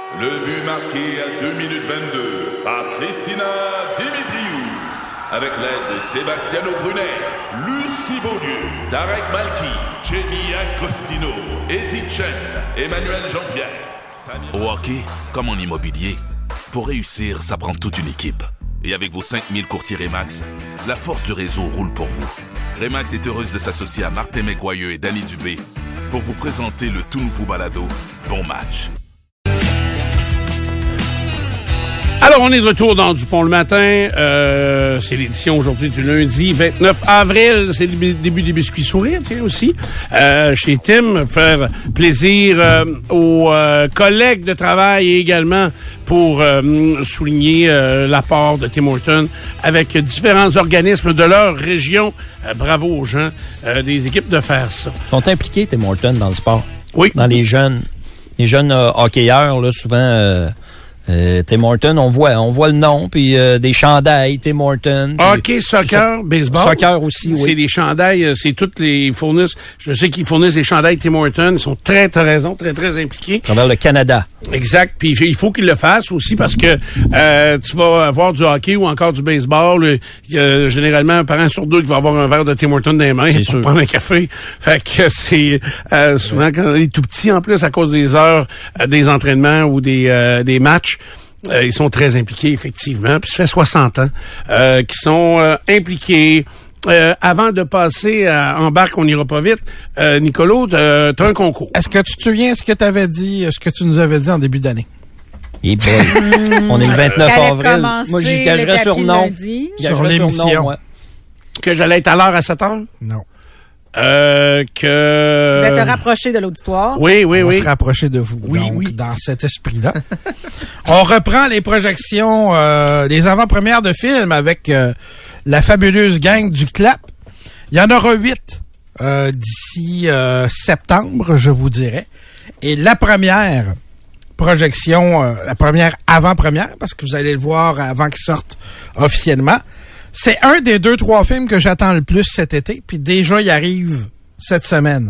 Le but marqué à 2 minutes 22 par Christina Dimitriou. Avec l'aide de Sebastiano Brunet, Lucie Beaulieu, Tarek Malki, Jenny Agostino, Edith Chen, Emmanuel Jean-Pierre. Au hockey, comme en immobilier, pour réussir, ça prend toute une équipe. Et avec vos 5000 courtiers Remax, la force du réseau roule pour vous. Remax est heureuse de s'associer à Martin McGuire et Danny Dubé pour vous présenter le tout nouveau balado Bon Match. Alors, on est de retour dans Dupont le matin. C'est l'édition aujourd'hui du lundi 29 avril. C'est le début des biscuits sourires, tiens, aussi. Chez Tim, faire plaisir aux collègues de travail et également pour souligner l'apport de Tim Hortons avec différents organismes de leur région. Bravo aux gens des équipes de faire ça. Ils sont impliqués, Tim Hortons, dans le sport. Oui. Dans les jeunes hockeyeurs, là, souvent... Tim Hortons, on voit le nom, puis des chandails, Tim Hortons. Hockey, soccer, baseball. Soccer aussi, oui. C'est des chandails, c'est toutes les fournissent. Je sais qu'ils fournissent des chandails Tim Hortons. Ils sont très très impliqués. À travers le Canada. Exact. Puis il faut qu'ils le fassent aussi parce que tu vas avoir du hockey ou encore du baseball. Il y a généralement un parent sur deux qui va avoir un verre de Tim Hortons dans les mains pour prendre un café. Fait que c'est souvent quand on est tout petit en plus à cause des heures des entraînements ou des matchs. Ils sont très impliqués, effectivement. Puis ça fait 60 ans qu'ils sont impliqués. Avant de passer en barque, on n'ira pas vite. Nicolo, t'as un concours. Est-ce que tu te souviens ce que tu nous avais dit en début d'année? Et boy. On est le 29 avril. Moi, j'y gagerais sur non. Sur l'émission. Que j'allais être à l'heure à 7 heures? Non. Tu voulais te rapprocher de l'auditoire. Oui. On va se rapprocher de vous. Donc, dans cet esprit-là. On reprend les projections, les avant-premières de films avec la fabuleuse gang du Clap. Il y en aura 8 d'ici septembre, je vous dirais. Et la première projection, la première avant-première, parce que vous allez le voir avant qu'il sorte officiellement, c'est un des 2-3 films que j'attends le plus cet été, puis déjà, il arrive cette semaine.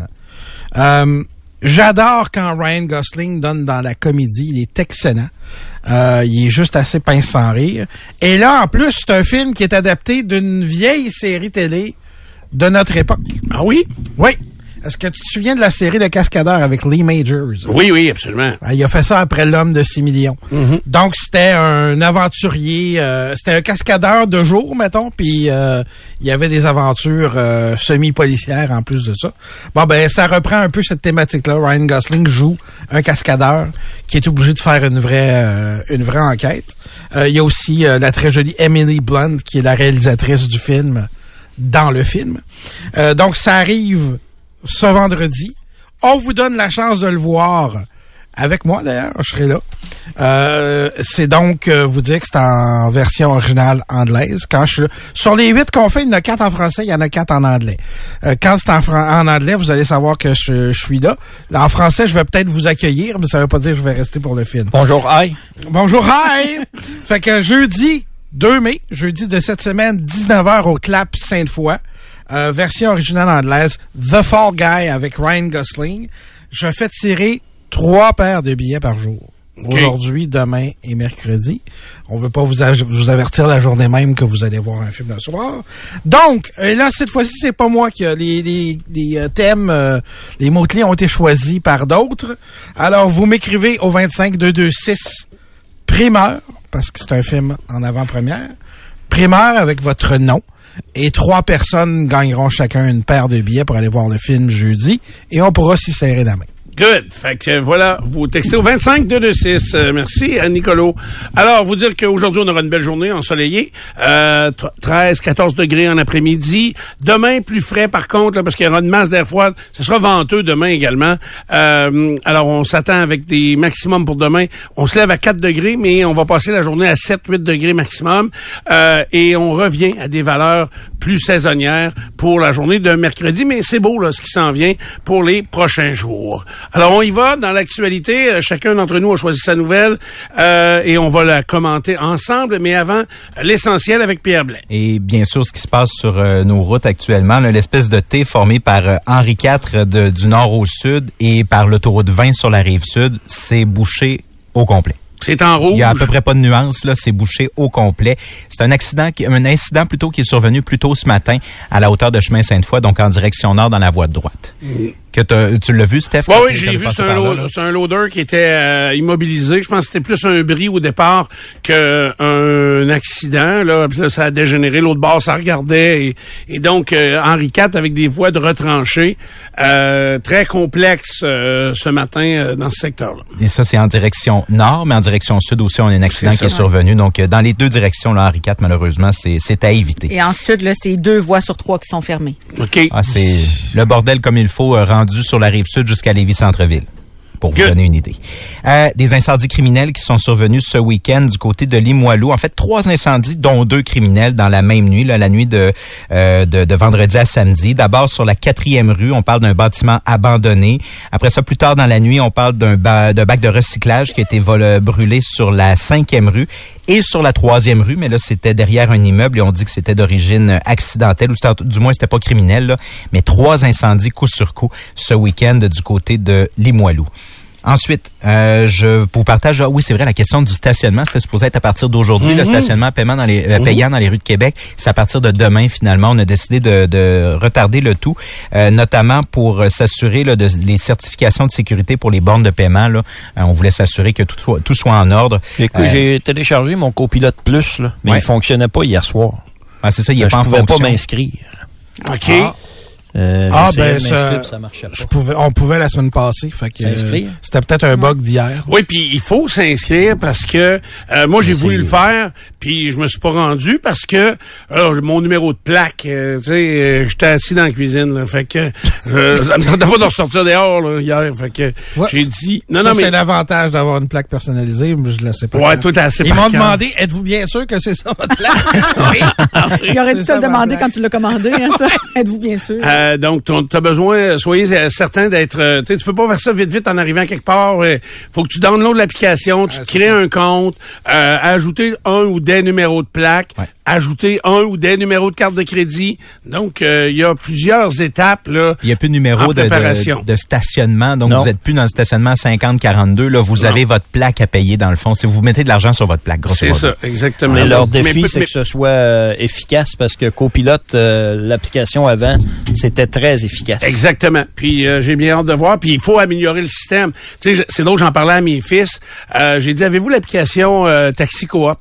J'adore quand Ryan Gosling donne dans la comédie. Il est excellent. Il est juste assez pince sans rire. Et là, en plus, c'est un film qui est adapté d'une vieille série télé de notre époque. Ah oui? Oui. Est-ce que tu te souviens de la série de Cascadeurs avec Lee Majors? Oui, absolument. Il a fait ça après L'Homme de 6 millions. Mm-hmm. Donc, c'était un aventurier, c'était un cascadeur de jour, mettons, puis il y avait des aventures semi-policières en plus de ça. Bon, ben, ça reprend un peu cette thématique-là. Ryan Gosling joue un cascadeur qui est obligé de faire une vraie enquête. Il y a aussi la très jolie Emily Blunt, qui est la réalisatrice du film, dans le film. Donc, ça arrive ce vendredi. On vous donne la chance de le voir avec moi, d'ailleurs. Je serai là. C'est donc vous dire que c'est en version originale anglaise. Quand je suis là. Sur les 8 qu'on fait, il y en a 4 en français, il y en a 4 en anglais. Quand c'est en anglais, vous allez savoir que je suis là. En français, je vais peut-être vous accueillir, mais ça veut pas dire que je vais rester pour le film. Bonjour, hi. Bonjour, hi. Fait que jeudi 2 mai, jeudi de cette semaine, 19h au Clap Sainte-Foy. Version originale anglaise, The Fall Guy avec Ryan Gosling. Je fais tirer 3 paires de billets par jour. Okay. Aujourd'hui, demain et mercredi. On veut pas vous avertir la journée même que vous allez voir un film le soir. Donc, là, cette fois-ci, c'est pas moi qui a les thèmes, les mots-clés ont été choisis par d'autres. Alors, vous m'écrivez au 25-226 primeur, parce que c'est un film en avant-première. Primeur avec votre nom. Et 3 personnes gagneront chacun une paire de billets pour aller voir le film jeudi. Et on pourra s'y serrer la main. Good. Fait que voilà, vous textez au 25-226. Merci à Nicolo. Alors, vous dire qu'aujourd'hui, on aura une belle journée ensoleillée. 13-14 degrés en après-midi. Demain, plus frais par contre, là, parce qu'il y aura une masse d'air froid. Ce sera venteux demain également. Alors, on s'attend avec des maximums pour demain. On se lève à 4 degrés, mais on va passer la journée à 7-8 degrés maximum. Et on revient à des valeurs plus saisonnières pour la journée de mercredi. Mais c'est beau, là, ce qui s'en vient pour les prochains jours. Alors, on y va dans l'actualité. Chacun d'entre nous a choisi sa nouvelle et on va la commenter ensemble. Mais avant, l'essentiel avec Pierre Blais. Et bien sûr, ce qui se passe sur nos routes actuellement, là, l'espèce de T formé par Henri IV du nord au sud et par l'autoroute 20 sur la rive sud, c'est bouché au complet. C'est en rouge. Il y a à peu près pas de nuance, là. C'est bouché au complet. C'est un incident qui est survenu plus tôt ce matin à la hauteur de chemin Sainte-Foy, donc en direction nord dans la voie de droite. Tu l'as vu, Steph? Oui, j'ai vu. C'est un loader qui était immobilisé. Je pense que c'était plus un bris au départ qu'un accident. Là. Puis là, ça a dégénéré. L'autre bord, ça regardait. Et donc, Henri IV avec des voies de retranchées. Très complexe ce matin dans ce secteur-là. Et ça, c'est en direction nord, mais en direction sud aussi, on a un accident qui est survenu. Donc, dans les deux directions, là, Henri IV, malheureusement, c'est à éviter. Et en sud, là, c'est 2 voies sur 3 qui sont fermées. OK. Ah, c'est le bordel comme il faut, rendu sur la rive sud jusqu'à Lévis-Centreville, pour vous donner une idée. Des incendies criminels qui sont survenus ce week-end du côté de Limoilou. En fait, 3 incendies, dont 2 criminels dans la même nuit, là, la nuit de vendredi à samedi. D'abord, sur la 4e rue, on parle d'un bâtiment abandonné. Après ça, plus tard dans la nuit, on parle d'un bac de recyclage qui a été brûlé sur la 5e rue. Et sur la 3e rue, mais là, c'était derrière un immeuble et on dit que c'était d'origine accidentelle, ou du moins, c'était pas criminel, là. Mais 3 incendies coup sur coup ce week-end du côté de Limoilou. Ensuite, je vous partage, oui, c'est vrai, la question du stationnement, c'était supposé être à partir d'aujourd'hui, le stationnement payant dans les rues de Québec. C'est à partir de demain, finalement. On a décidé de retarder le tout, notamment pour s'assurer là, les certifications de sécurité pour les bornes de paiement. Là. On voulait s'assurer que tout soit en ordre. Écoute, j'ai téléchargé mon Copilote Plus, là, mais il fonctionnait pas hier soir. Ah, c'est ça, il est pas en fonction. Je pouvais pas m'inscrire. OK. Ça marchait pas. On pouvait la semaine passée, fait que c'était peut-être un bug d'hier. Oui, puis il faut s'inscrire parce que moi j'ai voulu le faire, puis je me suis pas rendu parce que mon numéro de plaque, tu sais, j'étais assis dans la cuisine, là, fait que ça me tentait pas de ressortir dehors là, hier, fait que j'ai dit mais c'est l'avantage d'avoir une plaque personnalisée, mais je la sais pas. Ouais, toi t'es assez. Ils m'ont demandé, êtes-vous bien sûr que c'est ça votre plaque? Oui. Il aurait dû te le demander quand tu l'as commandé, hein, ça. Êtes-vous bien sûr? Donc, t'as besoin, soyez certain d'être, tu peux pas faire ça vite en arrivant quelque part. Faut que tu downloades l'application, tu te crées un compte, ajouter un ou des numéros de plaque, ajouter un ou des numéros de carte de crédit. Donc, il y a plusieurs étapes, là. Il n'y a plus de numéro de stationnement. Donc, vous n'êtes plus dans le stationnement 5042. Là, vous avez votre plaque à payer, dans le fond. Si vous mettez de l'argent sur votre plaque, grosso modo. C'est ça, exactement. Mais leur défi, c'est que ce soit efficace parce que Copilote, l'application avant, c'était très efficace. Exactement. Puis, j'ai bien hâte de voir. Puis, il faut améliorer le système. Tu sais, c'est l'autre, j'en parlais à mes fils. J'ai dit, avez-vous l'application Taxi Coop?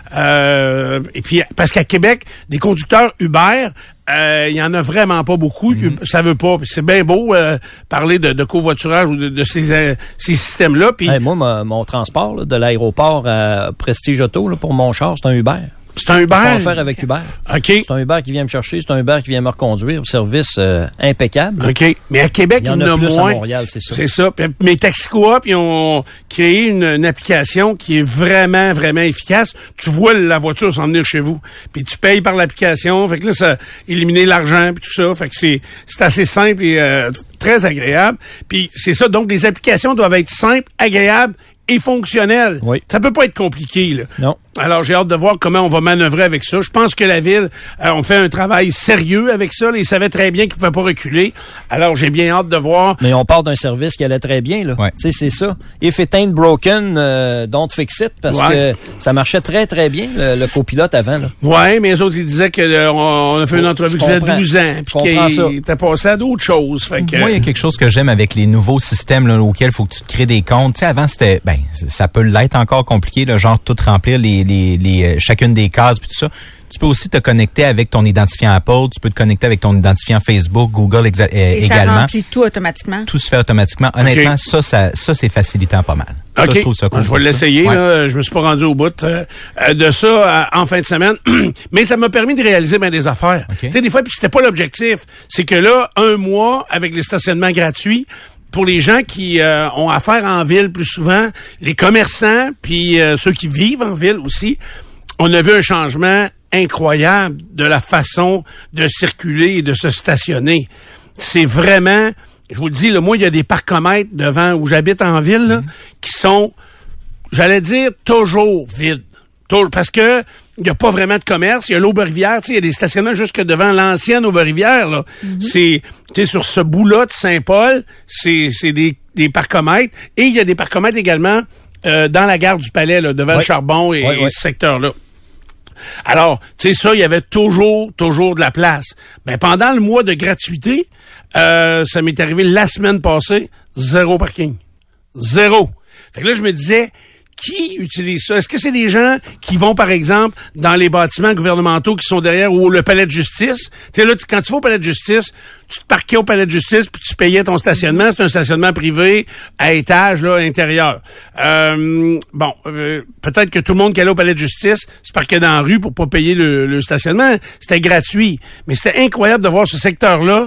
Et puis, parce qu'à Québec, des conducteurs Uber, il y en a vraiment pas beaucoup. Ça veut pas. C'est bien beau parler de covoiturage ou de ces systèmes-là. Puis moi, mon transport là, de l'aéroport à Prestige Auto là, pour mon char, c'est un Uber. C'est un Uber? Il faut en faire avec Uber. OK. C'est un Uber qui vient me chercher, c'est un Uber qui vient me reconduire. Service impeccable. OK. Mais à Québec, il y en a plus moins. À Montréal, c'est ça. C'est ça. Mais Taxi Coop, ils ont créé une application qui est vraiment, vraiment efficace. Tu vois la voiture s'en venir chez vous. Puis tu payes par l'application. Fait que là, ça éliminer l'argent puis tout ça. Fait que c'est assez simple et très agréable. Puis c'est ça. Donc, les applications doivent être simples, agréables et fonctionnelles. Oui. Ça peut pas être compliqué, là. Non. Alors, j'ai hâte de voir comment on va manœuvrer avec ça. Je pense que la Ville, on fait un travail sérieux avec ça. Ils savaient très bien qu'ils ne pouvaient pas reculer. Alors, j'ai bien hâte de voir. Mais on part d'un service qui allait très bien, là. Ouais. Tu sais, c'est ça. If it ain't broken, don't fix it. Parce que ça marchait très, très bien, le copilote avant, là. Ouais, mais les autres, ils disaient que on a fait une entrevue qui faisait 12 ans. Puis qu'ils étaient passés à d'autres choses. Fait que, moi, il y a quelque chose que j'aime avec les nouveaux systèmes là, auxquels il faut que tu te crées des comptes. Tu sais, avant, c'était, ça peut l'être encore compliqué, là, genre tout remplir chacune des cases puis tout ça. Tu peux aussi te connecter avec ton identifiant Apple, tu peux te connecter avec ton identifiant Facebook, Google et également. Ça remplit tout automatiquement. Tout se fait automatiquement. Honnêtement, ça c'est facilitant pas mal. Ça, je trouve ça cool. Je vais l'essayer. Ouais. Je me suis pas rendu au bout de ça en fin de semaine, mais ça m'a permis de réaliser bien des affaires. Okay. Tu sais, des fois, puis c'était pas l'objectif. C'est que là, 1 mois avec les stationnements gratuits, pour les gens qui ont affaire en ville plus souvent, les commerçants, puis ceux qui vivent en ville aussi, on a vu un changement incroyable de la façon de circuler et de se stationner. C'est vraiment, je vous le dis, là, moi, il y a des parcomètres devant où j'habite en ville là, qui sont, j'allais dire, toujours vides. Parce que il n'y a pas vraiment de commerce. Il y a l'Aube-Rivière, tu sais, il y a des stationnements jusque devant l'ancienne Aube-Rivière, là. C'est, tu sais, sur ce bout-là de Saint-Paul, c'est des parcomètres. Et il y a des parcomètres également dans la gare du Palais, là, devant le Charbon et ce secteur-là. Alors, tu sais, ça, il y avait toujours de la place. Mais pendant le mois de gratuité, ça m'est arrivé la semaine passée, 0 parking. 0. Fait que là, je me disais, qui utilise ça? Est-ce que c'est des gens qui vont, par exemple, dans les bâtiments gouvernementaux qui sont derrière ou le palais de justice? Tu sais, là, quand tu vas au palais de justice, tu te parquais au palais de justice puis tu payais ton stationnement. C'est un stationnement privé à étage, là, intérieur. Peut-être que tout le monde qui allait au palais de justice se parquait dans la rue pour pas payer le stationnement. C'était gratuit. Mais c'était incroyable de voir ce secteur-là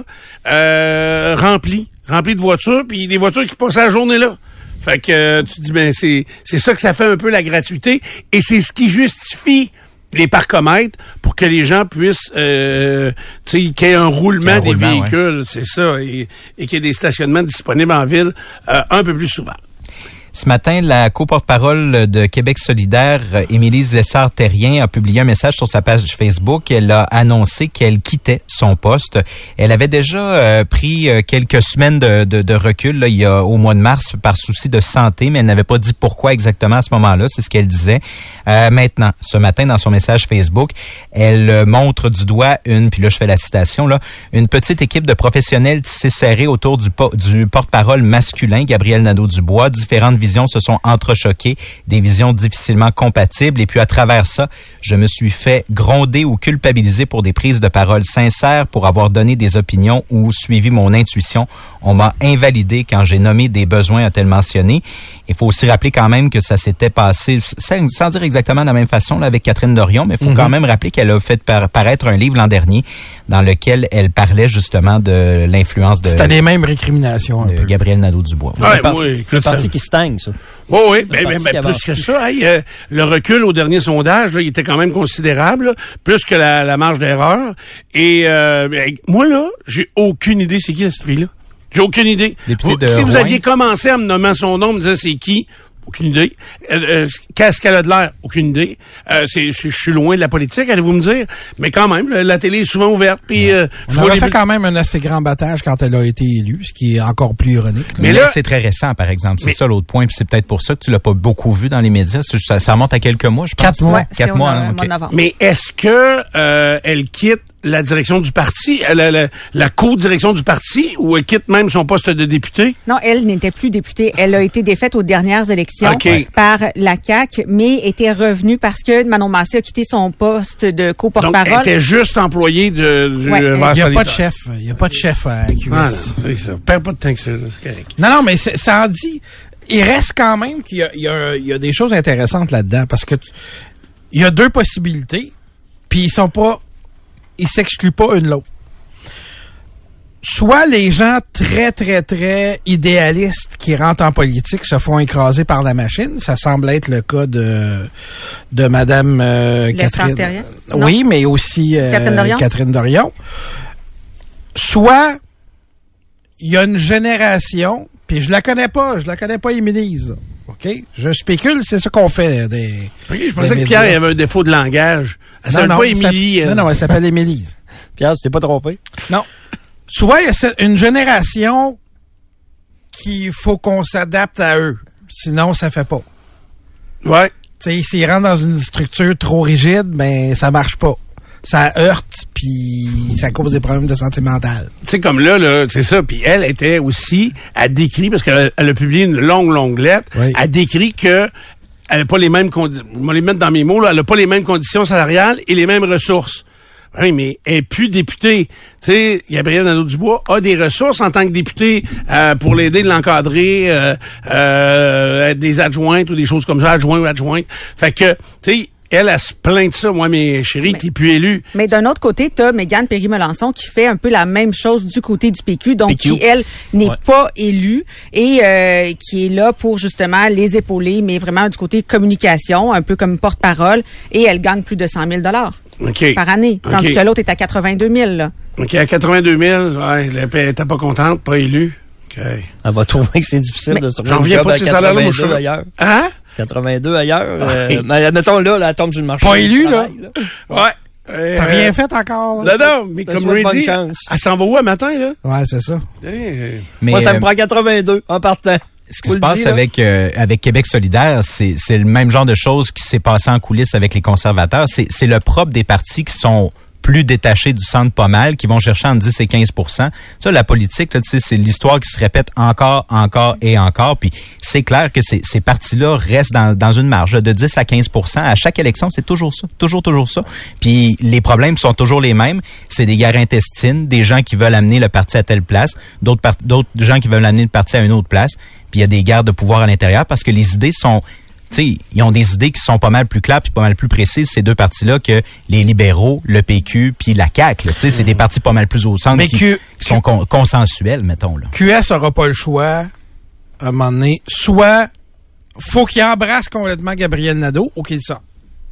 rempli de voitures puis des voitures qui passaient la journée là. Fait que tu te dis, ben c'est ça que ça fait un peu la gratuité et c'est ce qui justifie les parcomètres pour que les gens puissent, tu sais, qu'il y ait un roulement des véhicules, c'est ça, et qu'il y ait des stationnements disponibles en ville un peu plus souvent. Ce matin, la co-porte-parole de Québec solidaire, Émilie Lessard-Terrien, a publié un message sur sa page Facebook. Elle a annoncé qu'elle quittait son poste. Elle avait déjà pris quelques semaines de recul là, il y a au mois de mars par souci de santé, mais elle n'avait pas dit pourquoi exactement à ce moment-là. C'est ce qu'elle disait. Maintenant, ce matin, dans son message Facebook, elle montre du doigt puis là je fais la citation, là, une petite équipe de professionnels tissés serrés autour du porte-parole masculin, Gabriel Nadeau-Dubois. Différentes visions se sont entrechoquées, des visions difficilement compatibles. Et puis à travers ça, je me suis fait gronder ou culpabiliser pour des prises de parole sincères, pour avoir donné des opinions ou suivi mon intuition. On m'a invalidé quand j'ai nommé des besoins, a-t-elle mentionné. Il faut aussi rappeler quand même que ça s'était passé, sans dire exactement de la même façon là, avec Catherine Dorion, mais il faut quand même rappeler qu'elle a fait paraître un livre l'an dernier dans lequel elle parlait justement de l'influence de... C'était les mêmes récriminations un peu. Gabriel Nadeau-Dubois. C'est un parti qui stagne, ça. Oui, mais plus que ça. Hey, le recul au dernier sondage, là, il était quand même considérable, là, plus que la marge d'erreur. Et moi, là, j'ai aucune idée c'est qui cette fille-là. J'ai aucune idée. Si vous aviez commencé à me nommer son nom, me dire c'est qui, aucune idée. Qu'est-ce qu'elle a de l'air? Aucune idée. Je suis loin de la politique, allez-vous me dire. Mais quand même, la télé est souvent ouverte. Puis, on a fait quand même un assez grand battage quand elle a été élue, ce qui est encore plus ironique. Mais là, c'est très récent, par exemple. C'est ça l'autre point. Puis c'est peut-être pour ça que tu l'as pas beaucoup vu dans les médias. Ça remonte à quelques mois, je pense. 4 mois. Ouais, 4 mois. Hein, okay. Mais est-ce que elle quitte la direction du parti, la co-direction du parti, ou elle quitte même son poste de député? Non, elle n'était plus députée. Elle a été défaite aux dernières élections par la CAQ, mais était revenue parce que Manon Massé a quitté son poste de co-porte-parole. Donc, elle était juste employée du Il n'y a pas de chef. Il n'y a pas de chef à QS. Ah non, c'est ça. Perds pas de temps que ça, c'est correct. Non, mais ça en dit... Il reste quand même qu'il y a des choses intéressantes là-dedans, parce que il y a 2 possibilités, puis ils s'excluent pas une l'autre. Soit les gens très, très, très idéalistes qui rentrent en politique se font écraser par la machine. Ça semble être le cas de Madame Catherine. Oui, mais aussi Catherine Dorion. Soit il y a une génération, puis je la connais pas, Émilie. OK? Je spécule, c'est ça qu'on fait. Je pensais que Pierre avait un défaut de langage. Elle s'appelle pas Émilie. Non, elle s'appelle Émilie. Pierre, tu t'es pas trompé? Non. Soit il y a une génération qu'il faut qu'on s'adapte à eux. Sinon, ça fait pas. Ouais. Tu sais, s'ils rentrent dans une structure trop rigide, ben, ça marche pas. Ça heurte, puis ça cause des problèmes de santé mentale. Tu sais, comme là, c'est ça. Puis elle était aussi, elle décrit, parce qu'elle a publié une longue lettre, elle décrit que elle n'a pas les mêmes conditions, je vais les mettre dans mes mots, là, elle n'a pas les mêmes conditions salariales et les mêmes ressources. Oui, mais elle est plus députée. Tu sais, Gabriel Nadeau-Dubois a des ressources en tant que député pour l'aider de l'encadrer, des adjointes ou des choses comme ça, adjoints ou adjointes. Fait que, tu sais, elle se plaint de ça, moi, mes chéris, t'es plus élu. Mais d'un autre côté, t'as Mégane Perry-Melançon qui fait un peu la même chose du côté du PQ, donc qui, elle, n'est pas élue et qui est là pour justement les épauler, mais vraiment du côté communication, un peu comme porte-parole, et elle gagne plus de 100 000 par année, tandis que l'autre est à 82 000. Là. OK, à 82 000, ouais, elle était pas contente, pas élue. Okay. Elle va trouver que c'est difficile de se trouver un job à 82 ailleurs. Hein? 82 ailleurs. Mais admettons, là, elle tombe sur le marché. Pas élu, là. Ouais. T'as rien fait encore? Là. Non, mais comme Rudy, elle s'en va où à matin, là? Ouais, c'est ça. Mais moi, ça me prend 82 en partant. Ce qui se passe avec Québec solidaire, c'est le même genre de choses qui s'est passé en coulisses avec les conservateurs. C'est le propre des partis qui sont plus détachés du centre pas mal, qui vont chercher entre 10 et 15 %. Ça, la politique, là, c'est l'histoire qui se répète encore et encore. Puis c'est clair que ces partis-là restent dans une marge de 10 à 15 % à chaque élection. C'est toujours ça. Toujours ça. Puis les problèmes sont toujours les mêmes. C'est des guerres intestines, des gens qui veulent amener le parti à telle place, d'autres gens qui veulent amener le parti à une autre place. Puis il y a des guerres de pouvoir à l'intérieur parce que les idées sont... T'sais, ils ont des idées qui sont pas mal plus claires puis pas mal plus précises, ces deux partis-là, que les libéraux, le PQ puis la CAQ. C'est des partis pas mal plus au centre qui sont consensuels, mettons. Là. QS aura pas le choix, à un moment donné. Soit, faut qu'il embrasse complètement Gabriel Nadeau ou qu'il sorte.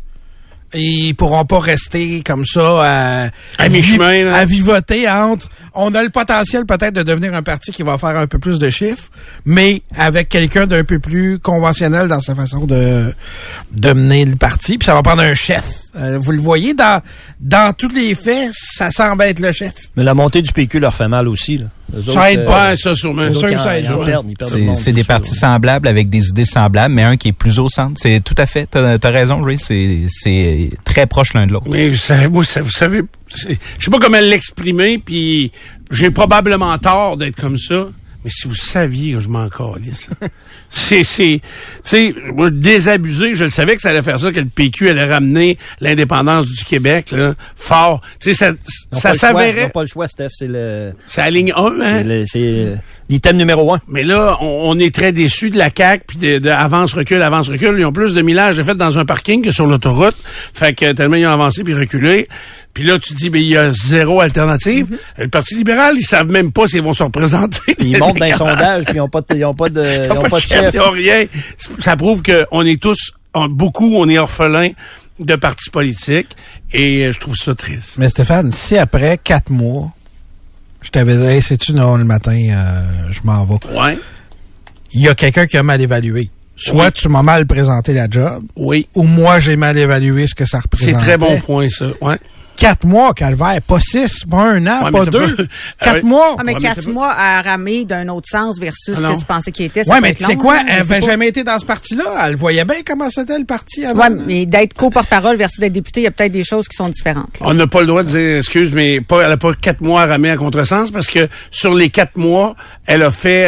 Ils pourront pas rester comme ça à mi-chemin, à vivoter entre... On a le potentiel peut-être de devenir un parti qui va faire un peu plus de chiffres, mais avec quelqu'un d'un peu plus conventionnel dans sa façon de mener le parti. Puis ça va prendre un chef. Vous le voyez, dans tous les faits, ça semble être le chef. Mais la montée du PQ leur fait mal aussi, là. Ça aide pas, ça, sûrement. C'est des partis semblables avec des idées semblables, mais un qui est plus au centre. C'est tout à fait. T'as raison, Ray. C'est très proche l'un de l'autre. Mais vous savez, je sais pas comment l'exprimer, puis j'ai probablement tort d'être comme ça. Mais si vous saviez, je m'en calisse. Tu sais, moi, désabusé, je le savais que ça allait faire ça, que le PQ allait ramener l'indépendance du Québec, là, fort. Tu sais, ça s'avérait. Ils n'ont pas le choix, Steph, c'est la ligne 1, hein? C'est l'item numéro 1. Mais là, on est très déçus de la CAQ, puis de avance-recul. Ils ont plus de millage de fait dans un parking que sur l'autoroute. Fait que tellement ils ont avancé puis reculé. Puis là, tu dis, ben il y a zéro alternative. Le Parti libéral, ils savent même pas s'ils vont se représenter. Ils montent dans les sondages, puis ils n'ont pas de chef. Ils n'ont rien. Ça prouve qu'on est tous, on est orphelins de partis politiques. Et je trouve ça triste. Mais Stéphane, si après 4 mois, je t'avais dit, hey, sais-tu, non, le matin, je m'en vais. Ouais. Il y a quelqu'un qui a mal évalué. Soit tu m'as mal présenté la job. Oui. Ou moi, j'ai mal évalué ce que ça représentait. C'est très bon point, ça. Ouais. 4 mois, Calvaire. Pas 6, pas 1 an, pas 2. 4 mois. Ah, mais 4 mois à ramer d'un autre sens versus ce que tu pensais qu'il était. Ouais, mais tu sais quoi? Elle n'avait jamais été dans ce parti-là. Elle voyait bien comment c'était le parti avant. Ouais, mais d'être co-porte-parole versus d'être député, il y a peut-être des choses qui sont différentes. On n'a pas le droit de dire, excuse, mais elle n'a pas 4 mois à ramer à contresens parce que sur les 4 mois, elle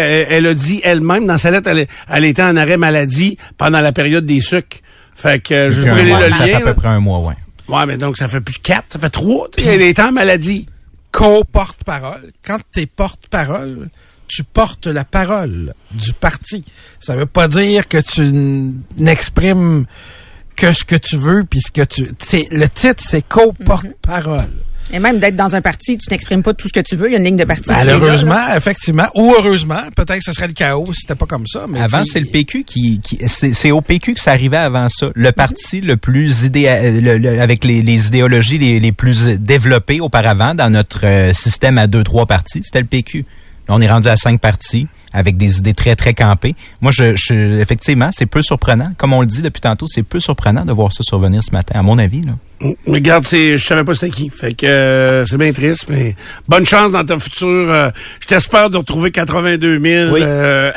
a dit elle-même, dans sa lettre, elle était en arrêt maladie pendant la période des sucres. Fait que, je vais vous donner le lien. Ça fait à peu près 1 mois, ouais. Ouais, mais donc ça fait plus 4, ça fait 3. Puis elle est en maladie. Co-porte-parole. Quand t'es porte-parole, tu portes la parole du parti. Ça veut pas dire que tu n'exprimes que ce que tu veux, puis ce que le titre, c'est co-porte-parole. Et même d'être dans un parti, tu n'exprimes pas tout ce que tu veux. Il y a une ligne de parti. Malheureusement, effectivement. Ou heureusement. Peut-être que ce serait le chaos si c'était pas comme ça. Mais avant, c'est le PQ c'est au PQ que ça arrivait avant ça. Le parti le plus avec les idéologies les plus développées auparavant dans notre système à 2-3 partis, c'était le PQ. Là, on est rendu à 5 partis avec des idées très, très campées. Moi, effectivement, c'est peu surprenant. Comme on le dit depuis tantôt, c'est peu surprenant de voir ça survenir ce matin, à mon avis, là. Mais regarde, je savais pas c'était qui. Fait que c'est bien triste, mais bonne chance dans ta future. Je t'espère de retrouver 82 000. Oui.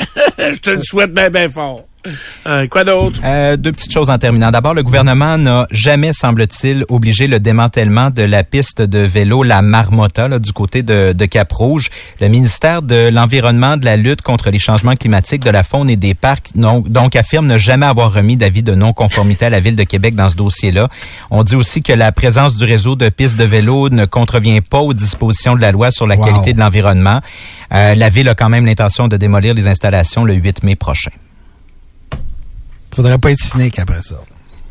Je te le souhaite bien, bien fort. Quoi d'autre? 2 petites choses en terminant. D'abord, le gouvernement n'a jamais, semble-t-il, obligé le démantèlement de la piste de vélo La Marmotta, là, du côté de Cap-Rouge. Le ministère de l'Environnement, de la lutte contre les changements climatiques, de la faune et des parcs, donc affirme ne jamais avoir remis d'avis de non-conformité à la Ville de Québec dans ce dossier-là. On dit aussi que la présence du réseau de pistes de vélo ne contrevient pas aux dispositions de la loi sur la qualité de l'environnement. La Ville a quand même l'intention de démolir les installations le 8 mai prochain. Faudrait pas être cynique après ça.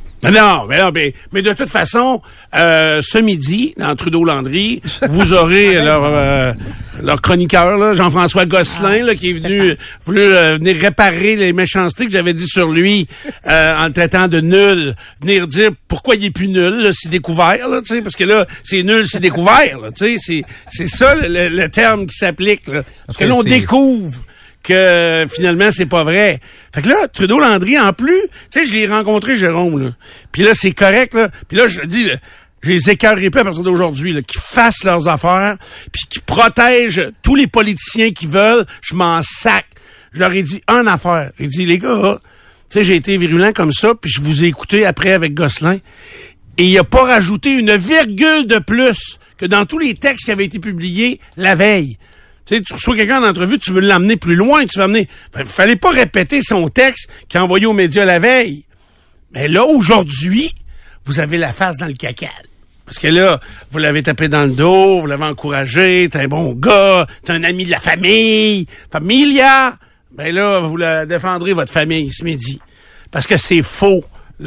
Mais de toute façon, ce midi, dans Trudeau-Landry, vous aurez leur chroniqueur, là, Jean-François Gosselin, là, qui est voulu venir réparer les méchancetés que j'avais dit sur lui, en le traitant de nul. Venir dire pourquoi il est plus nul, là, c'est découvert, là, tu sais, parce que là, c'est nul, c'est découvert, là, tu sais, c'est ça le terme qui s'applique, là. Parce que là, on découvre que finalement c'est pas vrai. Fait que là, Trudeau-Landry en plus, tu sais, je l'ai rencontré Jérôme là. Puis là c'est correct là. Puis là je dis je les écœurerai pas à partir d'aujourd'hui là, qu'ils fassent leurs affaires, puis qu'ils protègent tous les politiciens qui veulent, je m'en sac. je leur ai dit une affaire. J'ai dit, les gars, tu sais, j'ai été virulent comme ça, puis je vous ai écouté après avec Gosselin, et il a pas rajouté une virgule de plus que dans tous les textes qui avaient été publiés la veille. Tu sais, tu reçois quelqu'un en entrevue, tu veux l'emmener plus loin, tu veux amener... Fallait pas répéter son texte qu'il a envoyé aux médias la veille. Mais là, aujourd'hui, vous avez la face dans le caca. Parce que là, vous l'avez tapé dans le dos, vous l'avez encouragé, t'es un bon gars, t'es un ami de la famille, familia. Ben là, vous la défendrez, votre famille, ce midi. Parce que c'est faux.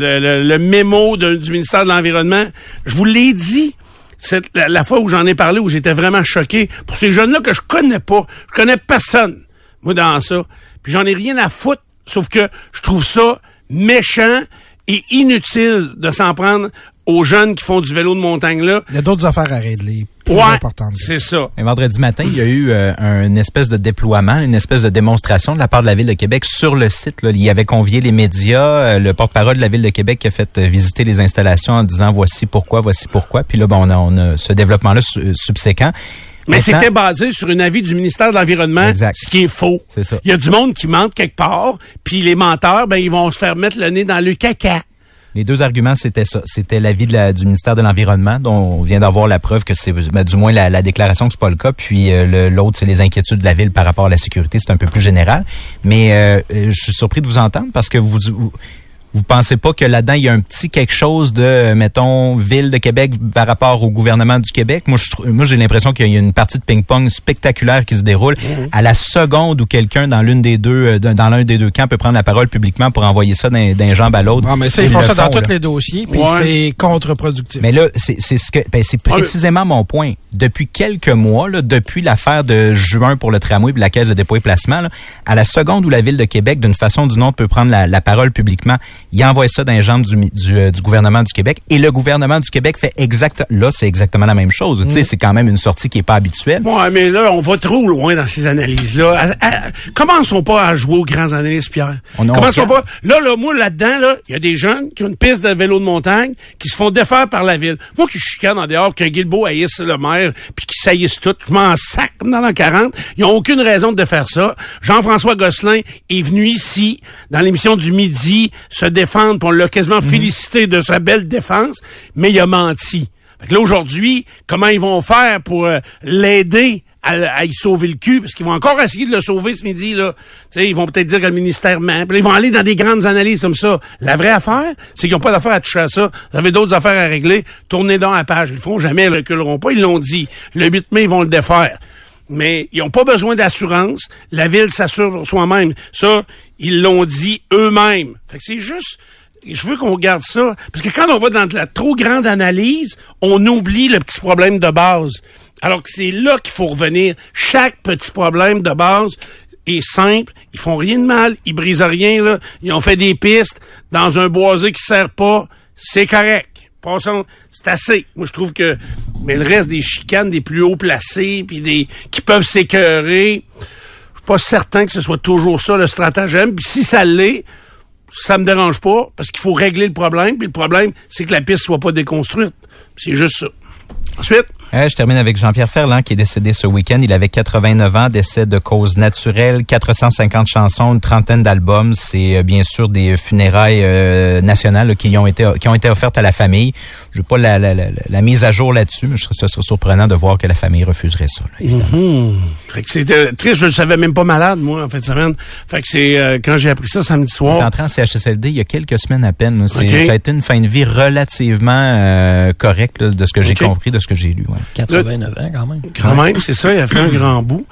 Le mémo du ministère de l'Environnement, je vous l'ai dit, c'est la fois où j'en ai parlé, où j'étais vraiment choqué. Pour ces jeunes-là que je connais pas, je connais personne, moi, dans ça. Puis j'en ai rien à foutre, sauf que je trouve ça méchant et inutile de s'en prendre aux jeunes qui font du vélo de montagne-là. Il y a d'autres affaires à régler. Ouais, c'est ça. Et vendredi matin, il y a eu une espèce de déploiement, une espèce de démonstration de la part de la Ville de Québec sur le site. Là. Il y avait convié les médias, le porte-parole de la Ville de Québec qui a fait visiter les installations en disant voici pourquoi. Puis là, on a ce développement-là subséquent. Mais c'était basé sur un avis du ministère de l'Environnement, exact. Ce qui est faux. C'est ça. Il y a du monde qui ment quelque part, puis les menteurs, ils vont se faire mettre le nez dans le caca. Les deux arguments, c'était ça. C'était l'avis du ministère de l'Environnement, dont on vient d'avoir la preuve que c'est du moins la déclaration que c'est pas le cas. Puis l'autre, c'est les inquiétudes de la Ville par rapport à la sécurité. C'est un peu plus général. Mais je suis surpris de vous entendre parce que vous pensez pas que là-dedans, il y a un petit quelque chose de, mettons, Ville de Québec par rapport au gouvernement du Québec? Moi, j'ai l'impression qu'il y a une partie de ping-pong spectaculaire qui se déroule à la seconde où quelqu'un dans l'un des deux camps peut prendre la parole publiquement pour envoyer ça d'un jambe à l'autre. Non, mais ça, ils font ça dans tous les dossiers, puis c'est contre-productif. Mais là, c'est précisément mon point. Depuis quelques mois, là, depuis l'affaire de juin pour le tramway et la caisse de dépôt et placement, là, à la seconde où la Ville de Québec, d'une façon ou d'une autre, peut prendre la parole publiquement, il envoie ça dans les jambes du gouvernement du Québec. Et le gouvernement du Québec fait c'est exactement la même chose. Tu sais, c'est quand même une sortie qui est pas habituelle. Ouais, mais là, on va trop loin dans ces analyses-là. Commençons pas à jouer aux grands analystes, Pierre. Commençons pas. Là, moi, là-dedans, là, il y a des jeunes qui ont une piste de vélo de montagne qui se font défaire par la Ville. Moi, qui chicane en dehors, qu'un Guilbeault haïsse le maire, puis qui saillissent tout, je m'en sac comme dans l'an 40. Ils ont aucune raison de faire ça. Jean-François Gosselin est venu ici, dans l'émission du midi, se défendre, puis on l'a quasiment félicité de sa belle défense, mais il a menti. Fait que là, aujourd'hui, comment ils vont faire pour l'aider à y sauver le cul? Parce qu'ils vont encore essayer de le sauver ce midi, là. Tu sais, ils vont peut-être dire que le ministère ment. Puis là, ils vont aller dans des grandes analyses comme ça. La vraie affaire, c'est qu'ils n'ont pas d'affaire à toucher à ça. Vous avez d'autres affaires à régler. Tournez donc à la page. Ils le feront jamais, ils ne reculeront pas. Ils l'ont dit. Le 8 mai, ils vont le défaire. Mais ils n'ont pas besoin d'assurance. La Ville s'assure soi-même. Ça, ils l'ont dit eux-mêmes. Fait que c'est juste... Je veux qu'on regarde ça. Parce que quand on va dans de la trop grande analyse, on oublie le petit problème de base. Alors que c'est là qu'il faut revenir. Chaque petit problème de base est simple. Ils font rien de mal. Ils brisent rien, là. Ils ont fait des pistes dans un boisé qui sert pas. C'est correct. Passons. C'est assez. Moi, je trouve que, mais le reste des chicanes des plus hauts placés puis qui peuvent s'écœurer, je suis pas certain que ce soit toujours ça le stratagème. Puis si ça l'est, ça me dérange pas, parce qu'il faut régler le problème, puis le problème, c'est que la piste soit pas déconstruite. C'est juste ça. Ensuite... Je termine avec Jean-Pierre Ferland, qui est décédé ce week-end. Il avait 89 ans, décès de cause naturelle, 450 chansons, une trentaine d'albums. C'est bien sûr des funérailles nationales là, qui ont été offertes à la famille. Je n'ai pas la mise à jour là-dessus, mais ce serait surprenant de voir que la famille refuserait ça. Là, Fait que c'était triste, je le savais même pas malade, moi, en fin de semaine. Fait que c'est quand j'ai appris ça samedi soir. Il est entré en CHSLD il y a quelques semaines à peine. Ça a été une fin de vie relativement correcte là, de ce que j'ai compris, de ce que j'ai lu. Ouais. 89 ans, quand même. Quand même, c'est ça, il a fait un grand bout.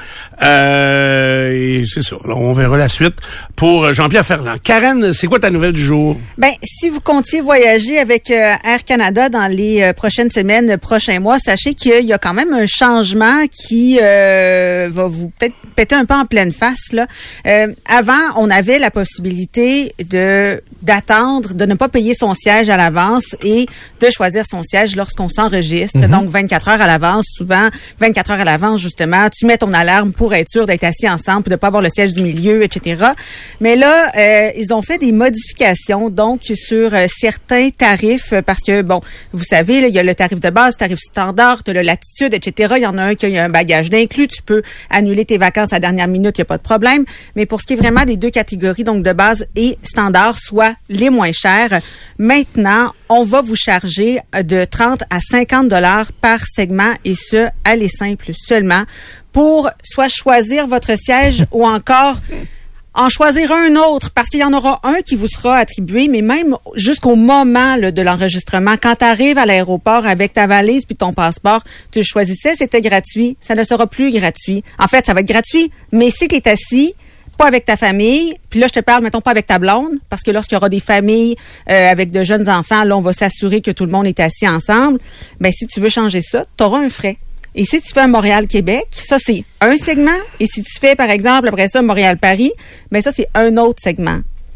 Et c'est ça, là, on verra la suite pour Jean-Pierre Ferland. Karen, c'est quoi ta nouvelle du jour? Ben, si vous comptiez voyager avec Air Canada dans les prochaines semaines, prochains mois, sachez qu'il y a quand même un changement qui va vous peut-être péter un peu en pleine face, là. Avant, on avait la possibilité d'attendre, de ne pas payer son siège à l'avance et de choisir son siège lorsqu'on s'enregistre, donc 24 heures heures à l'avance, souvent 24 heures à l'avance, justement. Tu mets ton alarme pour être sûr d'être assis ensemble, pour de pas avoir le siège du milieu, etc. Mais là, ils ont fait des modifications, donc, sur certains tarifs, parce que, bon, vous savez, là, il y a le tarif de base, tarif standard, t'as la latitude, etc. Il y en a un qui a un bagage d'inclus. Tu peux annuler tes vacances à la dernière minute, il n'y a pas de problème. Mais pour ce qui est vraiment des deux catégories, donc de base et standard, soit les moins chers, maintenant, on va vous charger de 30 à 50 $ par segment, et ce, aller simple seulement, pour soit choisir votre siège ou encore en choisir un autre, parce qu'il y en aura un qui vous sera attribué, mais même jusqu'au moment là, de l'enregistrement, quand tu arrives à l'aéroport avec ta valise puis ton passeport, tu le choisissais, c'était gratuit, ça ne sera plus gratuit. En fait, ça va être gratuit, mais si tu es assis, pas avec ta famille, puis là, je te parle, mettons, pas avec ta blonde, parce que lorsqu'il y aura des familles avec de jeunes enfants, là, on va s'assurer que tout le monde est assis ensemble. Ben, si tu veux changer ça, tu auras un frais. Et si tu fais un Montréal-Québec, ça, c'est un segment. Et si tu fais, par exemple, après ça, Montréal-Paris, ben ça, c'est un autre segment.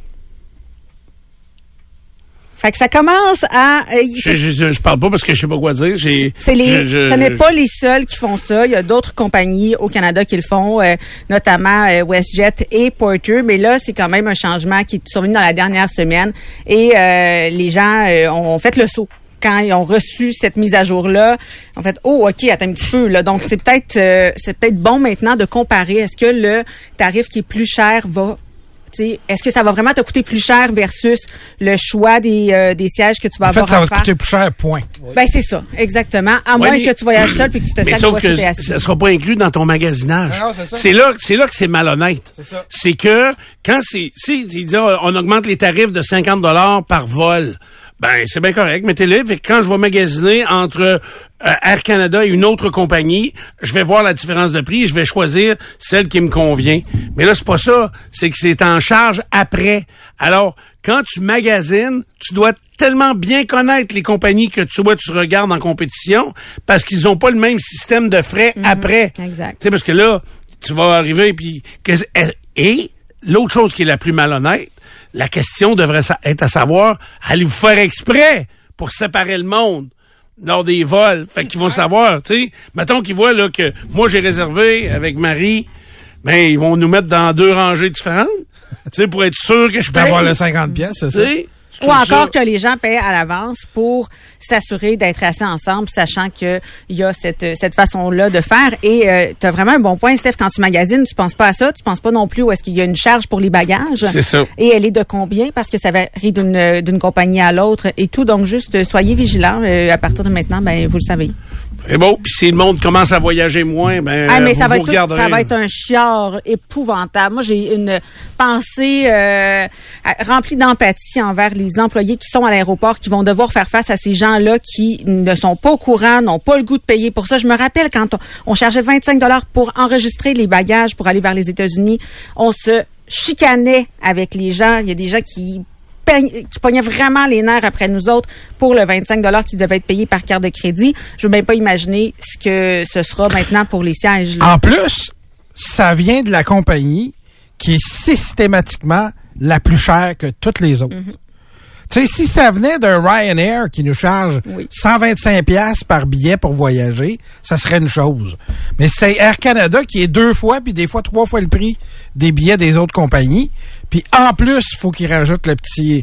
Fait que ça commence à... Je parle pas parce que je sais pas quoi dire. Ce n'est pas les seuls qui font ça. Il y a d'autres compagnies au Canada qui le font, notamment WestJet et Porter. Mais là, c'est quand même un changement qui est survenu dans la dernière semaine. Et les gens ont fait le saut. Quand ils ont reçu cette mise à jour-là, en fait, oh, OK, attends un petit peu, là. Donc, c'est peut-être bon maintenant de comparer. Est-ce que le tarif qui est plus cher est-ce que ça va vraiment te coûter plus cher versus le choix des sièges que tu vas avoir à faire? En fait, ça va te coûter plus cher, point. Ben, c'est ça, exactement. À moins que tu voyages seul puis que tu te saches sauf que ça sera pas inclus dans ton magasinage. Non, c'est ça. C'est là que c'est malhonnête. C'est ça. C'est que, quand ils disent, on augmente les tarifs de 50 $ par vol. Ben, c'est bien correct, mettez-le. Fait que quand je vais magasiner entre Air Canada et une autre compagnie, je vais voir la différence de prix et je vais choisir celle qui me convient. Mais là, c'est pas ça. C'est que c'est en charge après. Alors, quand tu magasines, tu dois tellement bien connaître les compagnies que tu regardes en compétition parce qu'ils ont pas le même système de frais après. Exact. Tu sais, parce que là, tu vas arriver et l'autre chose qui est la plus malhonnête, la question devrait être à savoir, allez-vous faire exprès pour séparer le monde lors des vols? Fait qu'ils vont savoir, tu sais. Mettons qu'ils voient là que moi j'ai réservé avec Marie, ben ils vont nous mettre dans 2 rangées différentes, tu sais, pour être sûr que je peux avoir le 50 pièces, c'est ça? Ou encore que les gens paient à l'avance pour s'assurer d'être assis ensemble, sachant que il y a cette façon-là de faire. Et tu as vraiment un bon point, Steph, quand tu magasines, tu penses pas à ça, tu penses pas non plus où est-ce qu'il y a une charge pour les bagages. C'est ça. Et elle est de combien, parce que ça varie d'une compagnie à l'autre et tout. Donc juste soyez vigilants à partir de maintenant, ben vous le savez. Et bon, puis si le monde commence à voyager moins, ben mais ça va être un chiard épouvantable. Moi, j'ai une pensée remplie d'empathie envers les employés qui sont à l'aéroport, qui vont devoir faire face à ces gens-là qui ne sont pas au courant, n'ont pas le goût de payer pour ça. Je me rappelle quand on chargeait 25 $ pour enregistrer les bagages pour aller vers les États-Unis, on se chicanait avec les gens. Il y a des gens qui pognaient vraiment les nerfs après nous autres pour le 25 $ qui devait être payé par carte de crédit. Je veux même pas imaginer ce que ce sera maintenant pour les sièges. Là. En plus, ça vient de la compagnie qui est systématiquement la plus chère que toutes les autres. Tu sais, si ça venait d'un Ryanair qui nous charge 125$ par billet pour voyager, ça serait une chose. Mais c'est Air Canada qui est 2 fois, puis des fois 3 fois le prix des billets des autres compagnies. Puis en plus, il faut qu'ils rajoutent le petit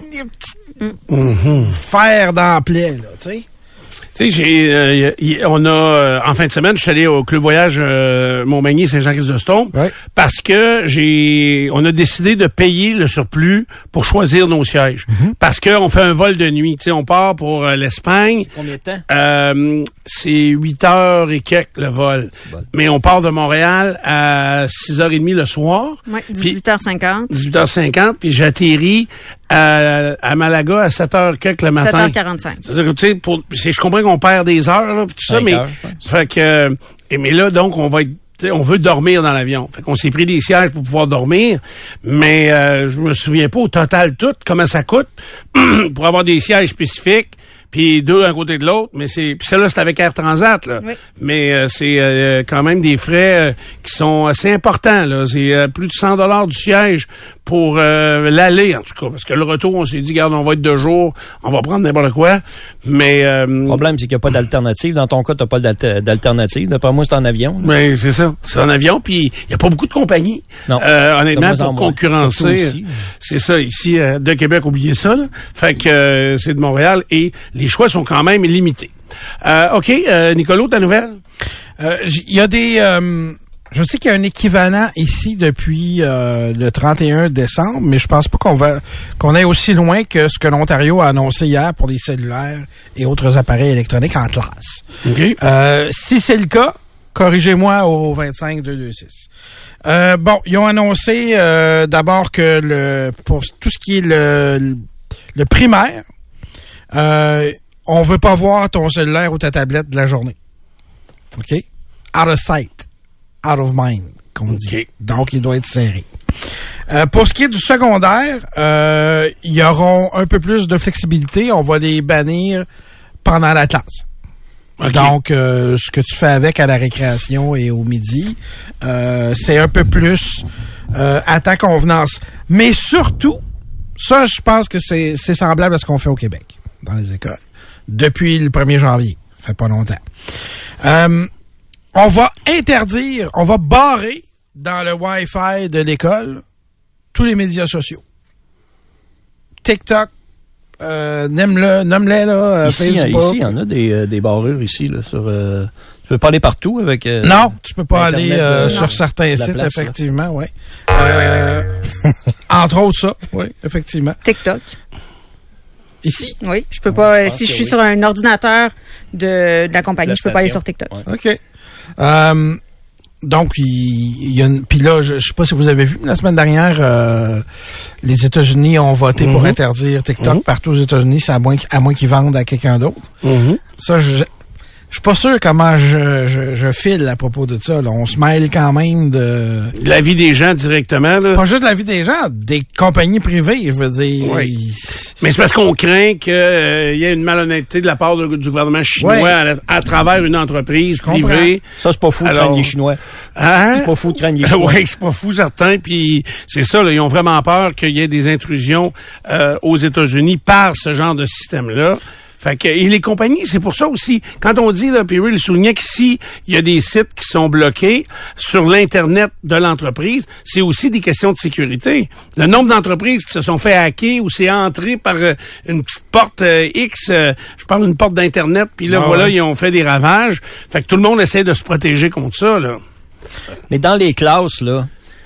fer dans la plaie, là, tu sais. Tu sais, on a en fin de semaine, je suis allé au Club Voyage Montmagny Saint-Jean-Chrysostome parce que on a décidé de payer le surplus pour choisir nos sièges. Parce que on fait un vol de nuit, tu sais, on part pour l'Espagne. C'est combien de temps? C'est 8 heures et quelques le vol. Bon. Mais on part de Montréal à 6h30 le soir. Oui, 18h50. 18h50, puis j'atterris à Malaga à 7h quelques le matin. 7h45. C'est-à-dire que, tu sais, je comprends qu'on perd des heures, là, pis tout ça, mais, fait que, mais là, donc, on veut dormir dans l'avion. Fait qu'on s'est pris des sièges pour pouvoir dormir, mais je me souviens pas au total tout comment ça coûte pour avoir des sièges spécifiques. puis 2 à côté de l'autre, mais puis celle-là, c'est avec Air Transat, là. Oui. Mais c'est quand même des frais qui sont assez importants, là. C'est plus de 100 $ du siège pour l'aller, en tout cas. Parce que le retour, on s'est dit, regarde, on va être 2 jours, on va prendre n'importe quoi. Mais le problème, c'est qu'il n'y a pas d'alternative. Dans ton cas, tu n'as pas d'alternative. D'après moi, c'est en avion. Mais c'est ça. C'est en avion, puis il n'y a pas beaucoup de compagnies. Non. Honnêtement, pour concurrencer. C'est ça, ici, de Québec, oubliez ça, là. Fait que c'est de Montréal et les choix sont quand même limités. OK, Nicolo, ta nouvelle? Il y a des... je sais qu'il y a un équivalent ici depuis le 31 décembre, mais je pense pas qu'on aille aussi loin que ce que l'Ontario a annoncé hier pour les cellulaires et autres appareils électroniques en classe. Okay. Si c'est le cas, corrigez-moi au 25-226. Bon, ils ont annoncé d'abord que pour tout ce qui est le primaire, on veut pas voir ton cellulaire ou ta tablette de la journée. OK? Out of sight. Out of mind, comme on dit. Okay. Donc, il doit être serré. Pour ce qui est du secondaire, ils auront un peu plus de flexibilité. On va les bannir pendant la classe. Okay. Donc, ce que tu fais avec à la récréation et au midi, c'est un peu plus à ta convenance. Mais surtout, ça, je pense que c'est semblable à ce qu'on fait au Québec, dans les écoles, depuis le 1er janvier. Ça fait pas longtemps. On va interdire, on va barrer dans le Wi-Fi de l'école tous les médias sociaux. TikTok, nomme-les, là, Facebook. Ici, il y en a des barrures ici, là, sur... tu peux pas aller partout avec... non, tu peux pas aller sur certains sites, place, effectivement, oui. Entre autres ça, oui, effectivement. TikTok. Ici? Oui, je peux pas... si je suis sur un ordinateur de la compagnie, je peux pas aller sur TikTok. Ouais. OK. Donc, il y a puis là, je sais pas si vous avez vu, mais la semaine dernière, les États-Unis ont voté pour interdire TikTok partout aux États-Unis, c'est à moins qu'ils vendent à quelqu'un d'autre. Ça, je suis pas sûr comment je file à propos de ça. Là. On se mêle quand même de la vie des gens directement. Là. Pas juste de la vie des gens, des compagnies privées, je veux dire. Oui. Mais c'est parce qu'on craint qu'il y ait une malhonnêteté de la part du gouvernement chinois à travers une entreprise privée. Ça, c'est pas fou de craindre les Chinois. Hein? C'est pas fou de craindre les Chinois. Oui, c'est pas fou, certain. Puis c'est ça, là, ils ont vraiment peur qu'il y ait des intrusions aux États-Unis par ce genre de système-là. Fait que, et les compagnies, c'est pour ça aussi, quand on dit, là, Perry le soulignait qu'ici, il y a des sites qui sont bloqués sur l'Internet de l'entreprise, c'est aussi des questions de sécurité. Le nombre d'entreprises qui se sont fait hacker ou c'est entré par une petite porte X, je parle d'une porte d'Internet, puis là, voilà, ils ont fait des ravages. Fait que tout le monde essaie de se protéger contre ça, là. Mais dans les classes, là,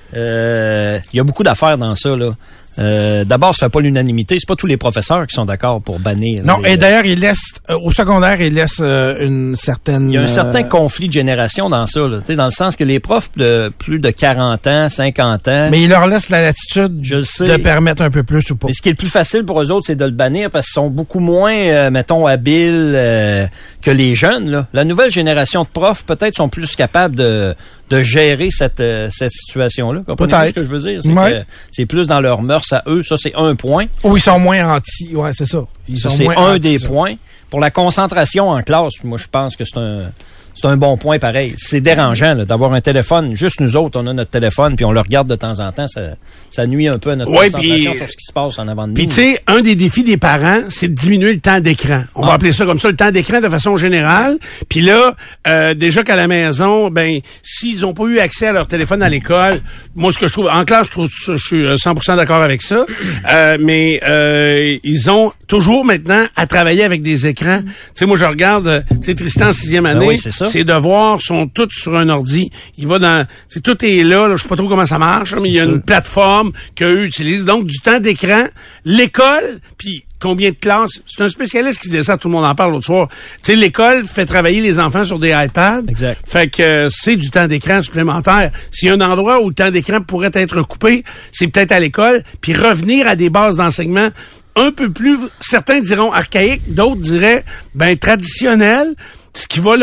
il y a beaucoup d'affaires dans ça, là. D'abord, ça fait pas l'unanimité. C'est pas tous les professeurs qui sont d'accord pour bannir. Non, et d'ailleurs, ils laissent au secondaire, ils laissent une certaine... Il y a un certain conflit de génération dans ça, là. Tu sais, dans le sens que les profs de plus de 40 ans, 50 ans... Mais ils leur laissent la latitude de permettre un peu plus ou pas. Mais ce qui est le plus facile pour eux autres, c'est de le bannir parce qu'ils sont beaucoup moins, mettons, habiles que les jeunes, là. La nouvelle génération de profs, peut-être, sont plus capables de gérer cette situation-là. Comprenez-vous ce que je veux dire? C'est que c'est plus dans leur mœurs à eux. Ça, c'est un point. Ou ils sont moins anti. Ouais, c'est ça. C'est un des points. Pour la concentration en classe, moi, je pense que c'est un bon point pareil. C'est dérangeant là, d'avoir un téléphone. Juste nous autres, on a notre téléphone puis on le regarde de temps en temps. Ça nuit un peu à notre concentration sur ce qui se passe en avant de nous. Puis tu sais, un des défis des parents, c'est de diminuer le temps d'écran. On va appeler ça comme ça, le temps d'écran de façon générale. Puis là, déjà qu'à la maison, ben s'ils ont pas eu accès à leur téléphone à l'école, moi ce que je trouve, en classe, je suis 100% d'accord avec ça. Mais ils ont toujours maintenant à travailler avec des écrans. Tu sais, moi je regarde, tu sais, Tristan en 6e année. Oui, c'est ça. Ses devoirs sont tous sur un ordi. Il va dans... tout est là, je sais pas trop comment ça marche, mais il y a une plateforme qu'eux utilisent. Donc, du temps d'écran, l'école, puis combien de classes... C'est un spécialiste qui disait ça, tout le monde en parle l'autre soir. Tu sais, l'école fait travailler les enfants sur des iPads. Exact. Fait que c'est du temps d'écran supplémentaire. S'il y a un endroit où le temps d'écran pourrait être coupé, c'est peut-être à l'école, puis revenir à des bases d'enseignement un peu plus... Certains diront archaïques, d'autres diraient, traditionnelles, ce qui va là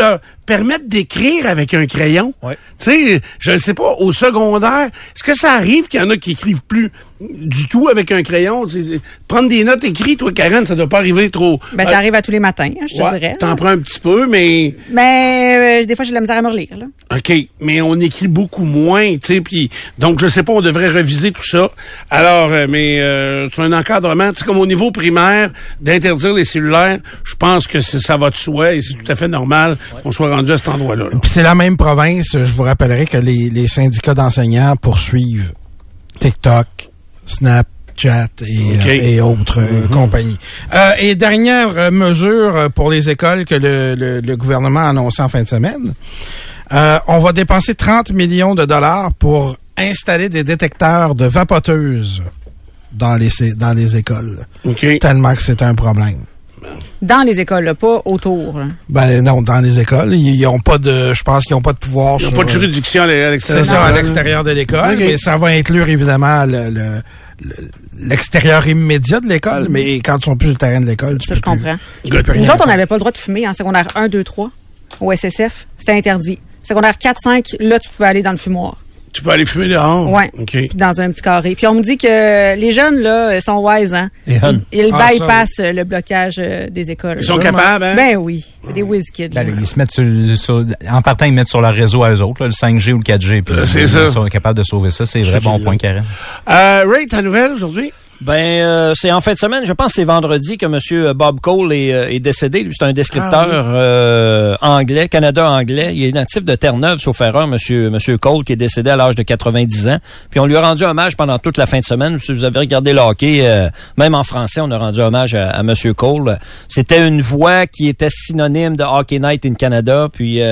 permettre d'écrire avec un crayon. Ouais. Tu sais, je ne sais pas, au secondaire, est-ce que ça arrive qu'il y en a qui écrivent plus du tout avec un crayon? Prendre des notes écrites, toi, Karen, ça doit pas arriver trop... Ben, ça arrive à tous les matins, je te dirais. T'en prends un petit peu, mais... Mais des fois, j'ai de la misère à me relire, là. OK, mais on écrit beaucoup moins, tu sais, puis donc je sais pas, on devrait reviser tout ça. Alors, c'est un encadrement, tu sais, comme au niveau primaire, d'interdire les cellulaires, je pense que ça va de soi et c'est tout à fait normal qu'on soit rendu à cet endroit-là. Là. Puis c'est la même province, je vous rappellerai que les syndicats d'enseignants poursuivent TikTok, Snapchat et autres compagnies. Et dernière mesure pour les écoles que le gouvernement a annoncé en fin de semaine, on va dépenser 30 millions de dollars pour installer des détecteurs de vapoteuses dans les écoles. Tellement que c'est un problème. Dans les écoles, là, pas autour. Là. Ben non, dans les écoles, ils ont pas de, je pense qu'ils n'ont pas de pouvoir. Ils n'ont pas de juridiction à l'extérieur. C'est ça, à l'extérieur de l'école, mais ça va inclure évidemment l'extérieur immédiat de l'école, mais quand ils sont plus sur le terrain de l'école, tu peux plus. Je comprends. Nous autres, on n'avait pas le droit de fumer en secondaire 1, 2, 3 au SSF. C'était interdit. Secondaire 4, 5, là, tu pouvais aller dans le fumoir. Tu peux aller fumer dehors? Oui, dans un petit carré. Puis on me dit que les jeunes, là, sont wise, hein? Ils bypassent le blocage des écoles. Ils sont capables, hein? Ben oui, c'est des whiz kids. Ben, ils se mettent en partant, ils mettent sur leur réseau à eux autres, là, le 5G ou le 4G. Puis c'est ça. Ils sont capables de sauver ça. C'est vrai, bon point, Karen. Ray, ta nouvelle aujourd'hui? Ben, c'est en fin de semaine, je pense que c'est vendredi que M. Bob Cole est décédé. Lui, c'est un descripteur anglais, Canada anglais. Il est natif de Terre-Neuve, sauf erreur, M. Cole, qui est décédé à l'âge de 90 ans. Puis on lui a rendu hommage pendant toute la fin de semaine. Si vous avez regardé le hockey, même en français, on a rendu hommage à M. Cole. C'était une voix qui était synonyme de Hockey Night in Canada. Puis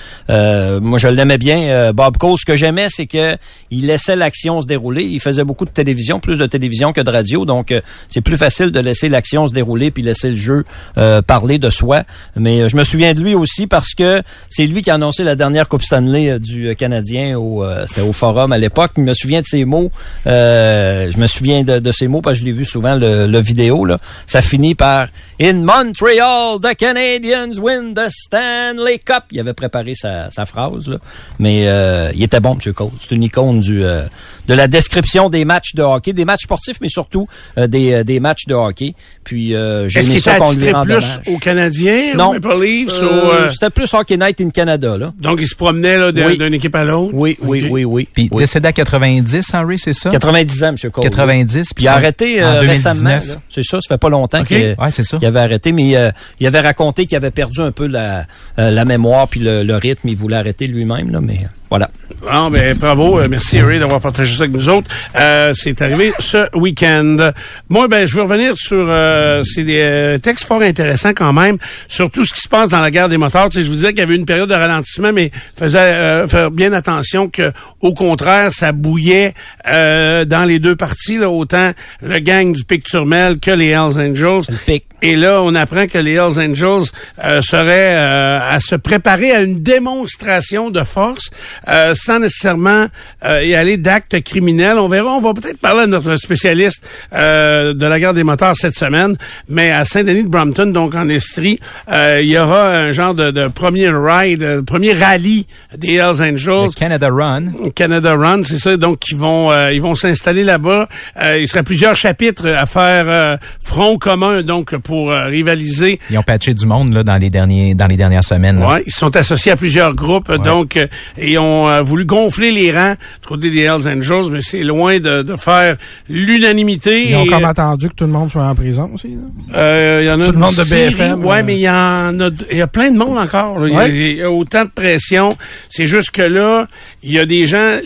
moi, je l'aimais bien, Bob Cole. Ce que j'aimais, c'est que il laissait l'action se dérouler. Il faisait beaucoup de télévision, plus de télévision que de radio. Donc, c'est plus facile de laisser l'action se dérouler puis laisser le jeu parler de soi. Mais je me souviens de lui aussi parce que c'est lui qui a annoncé la dernière Coupe Stanley du Canadien. C'était au Forum à l'époque. Je me souviens de ses mots. Je me souviens de ses mots parce que je l'ai vu souvent, le vidéo. Là. Ça finit par « In Montreal, the Canadiens win the Stanley Cup ». Il avait préparé sa phrase. Là. Mais il était bon, M. Cole. C'est une icône de la description des matchs de hockey, des matchs sportifs, mais surtout des matchs de hockey. Puis j'ai aimé ça qu'on lui rende hommage. Plus aux Canadiens, non, aux Maple Leafs? C'était plus Hockey Night in Canada. Là. Donc, il se promenait là, d'une équipe à l'autre? Oui. Puis décédé à 90, Henry, c'est ça? 90 ans, M. Cole. 90. Puis il a arrêté récemment. C'est ça fait pas longtemps qu'il avait arrêté, mais il avait raconté qu'il avait perdu un peu la mémoire puis le rythme. Il voulait arrêter lui-même, là, mais... Voilà. Bon, ben, bravo. Merci, Ray, d'avoir partagé ça avec nous autres. C'est arrivé ce week-end. Moi, ben, je veux revenir sur, c'est des textes fort intéressants quand même, sur tout ce qui se passe dans la guerre des motards. Tu sais, je vous disais qu'il y avait une période de ralentissement, mais faire bien attention que, au contraire, ça bouillait, dans les deux parties, là, autant le gang du Pic-Turmel que les Hells Angels. Et là, on apprend que les Hells Angels, seraient, à se préparer à une démonstration de force, sans nécessairement y aller d'actes criminels. On verra, on va peut-être parler à notre spécialiste de la guerre des motards cette semaine, mais à Saint-Denis-de-Brampton, donc en Estrie, il y aura un genre de premier ride, premier rallye des Hells Angels. Le Canada Run. Canada Run, c'est ça. Donc, ils vont s'installer là-bas. Il serait plusieurs chapitres à faire front commun, donc, pour rivaliser. Ils ont patché du monde là dans les dernières semaines. Ouais, ils sont associés à plusieurs groupes, donc, et ont voulu gonfler les rangs du côté des Hells Angels, mais c'est loin de faire l'unanimité. Ils ont comme attendu que tout le monde soit en prison aussi. Il y en a tout le monde de BFM. Ouais, mais il y a plein de monde encore. Là. Il y a autant de pression. C'est juste que là, il y a des gens,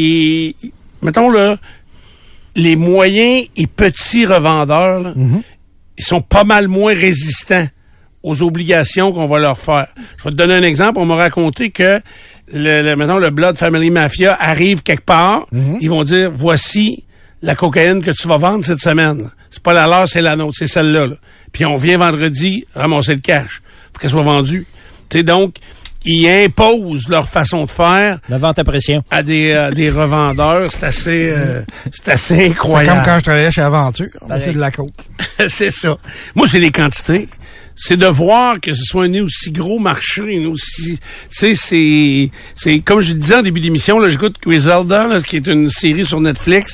mettons là, les moyens et petits revendeurs, là, ils sont pas mal moins résistants aux obligations qu'on va leur faire. Je vais te donner un exemple. On m'a raconté que mettons, le Blood Family Mafia arrive quelque part. Ils vont dire, voici la cocaïne que tu vas vendre cette semaine. C'est pas la leur, c'est la nôtre, c'est celle-là. Là. Puis on vient vendredi ramasser le cash. Faut qu'elle soit vendue. Tu sais, donc, ils imposent leur façon de faire. La vente à pression. À des revendeurs. C'est assez incroyable. C'est comme quand je travaillais chez Aventure. C'est de la coke. C'est ça. Moi, c'est les quantités. c'est de voir que ce soit un aussi gros marché, c'est comme je le disais en début d'émission, là, j'écoute Griselda, là, qui est une série sur Netflix,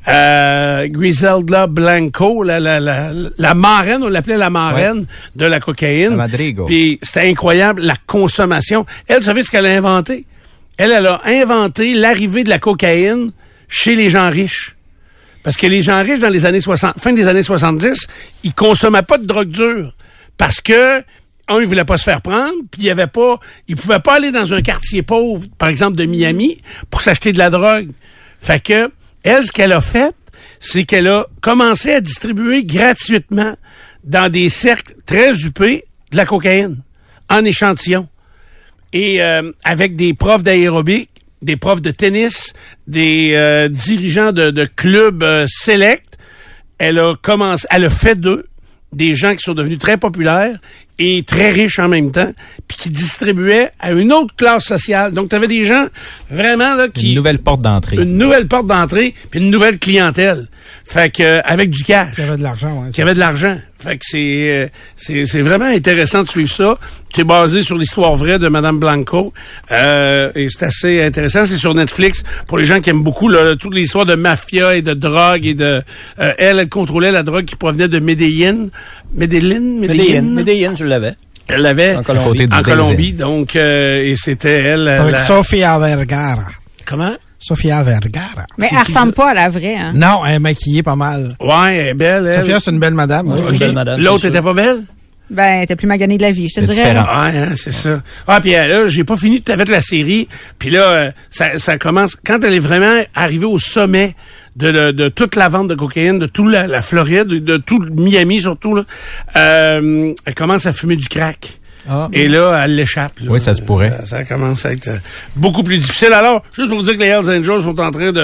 Griselda Blanco, la marraine, on l'appelait la marraine de la cocaïne. La Madrigo. Puis c'était incroyable, la consommation. Elle, vous savez ce qu'elle a inventé? Elle a inventé l'arrivée de la cocaïne chez les gens riches. Parce que les gens riches, dans les années 60, fin des années 70, ils consommaient pas de drogue dure. Parce que, ils voulaient pas se faire prendre, puis ils pouvaient pas aller dans un quartier pauvre, par exemple de Miami, pour s'acheter de la drogue. Fait que, elle, ce qu'elle a fait, c'est qu'elle a commencé à distribuer gratuitement dans des cercles très huppés de la cocaïne, en échantillon. Et avec des profs d'aérobic, des profs de tennis, des dirigeants de clubs select, elle a fait d'eux des gens qui sont devenus très populaires et très riches en même temps, puis qui distribuaient à une autre classe sociale. Donc, tu avais des gens vraiment là qui... Une nouvelle porte d'entrée. Une nouvelle porte d'entrée, puis une nouvelle clientèle. Fait que avec du cash. Qui avait de l'argent, ouais. Qui avait de l'argent. Fait que c'est vraiment intéressant de suivre ça. C'est basé sur l'histoire vraie de Madame Blanco. Et c'est assez intéressant. C'est sur Netflix. Pour les gens qui aiment beaucoup toute l'histoire de mafia et de drogue et de... elle contrôlait la drogue qui provenait de Medellín. Medellín, tu l'avais. Elle l'avait en Colombie. Donc, et c'était elle... Avec Sofia Vergara. Comment? Sofia Vergara. Mais elle ressemble pas à la vraie, hein? Non, elle est maquillée pas mal. Ouais, elle est belle, elle. Sofia, c'est une belle madame. Ouais, c'est une belle madame. L'autre était pas belle? Ben, elle était plus maganée de la vie, je te dirais. Différent. Ouais, hein, c'est ça. Ah, puis là, j'ai pas fini avec la série. Puis là, ça commence... Quand elle est vraiment arrivée au sommet de toute la vente de cocaïne, de toute la Floride, de tout Miami surtout, là, elle commence à fumer du crack. Ah. Et là, elle l'échappe. Là. Oui, ça se pourrait. Ça commence à être beaucoup plus difficile. Alors, juste pour vous dire que les Hells Angels sont en train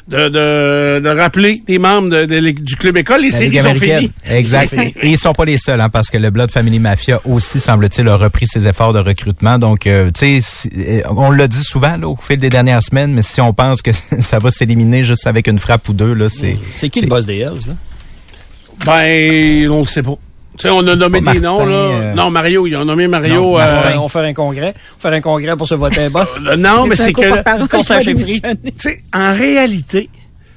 de rappeler des membres du club école. Les séries sont finies. Exact. Et ils sont pas les seuls, hein, parce que le Blood Family Mafia aussi, semble-t-il, a repris ses efforts de recrutement. Donc, tu sais, on l'a dit souvent là, au fil des dernières semaines, mais si on pense que ça va s'éliminer juste avec une frappe ou deux, là, c'est qui le boss des Hells, là? Ben, on le sait pas. Tu sais, on a nommé des noms, là. Non, Mario, ils ont nommé Mario. On va faire un congrès. On va faire un congrès pour se voter un boss. Non, mais c'est que... Qu'on sache pris. Tu sais, en réalité,